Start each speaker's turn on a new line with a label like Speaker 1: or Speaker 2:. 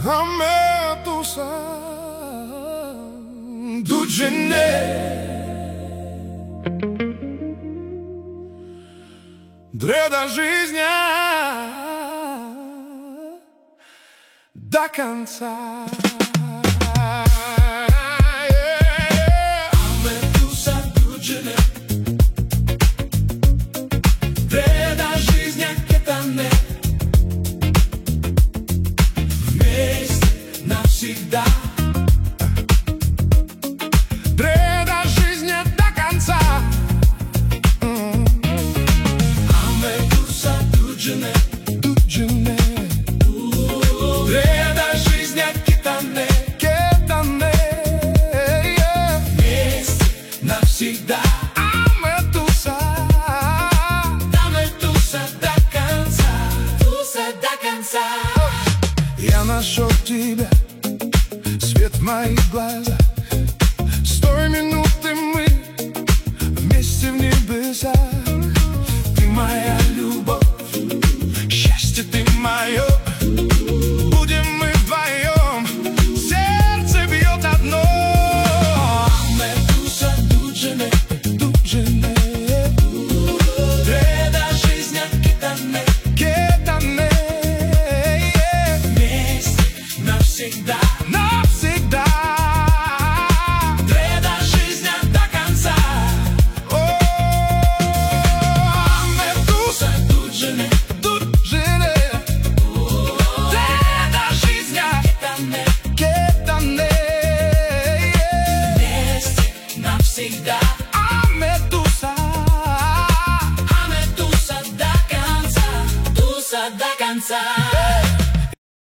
Speaker 1: Ametusa Dujene Дреда жизнь до конца. Ametusa Dujene Дреда жизнь кетане вместе навсегда. Дреда жизнь до конца. Ametusa Dujene Dujene Дреда жизнь кетане вместе навсегда. Ametusa до конца. Туса до конца. Я нашел тебя, свет в моих глазах. С той минуты мы вместе в небесах. Ты моя любовь, счастье ты мое. Будем мы вдвоем, сердце бьет одно. Ametusa Dujene Dujene Дреда жизнь кетане навсегда, навсегда. Дреда жизнь до конца. Ametusa Dujene Dujene Дреда жизнь кетане вместе навсегда. Ametusa до конца. Туса до конца.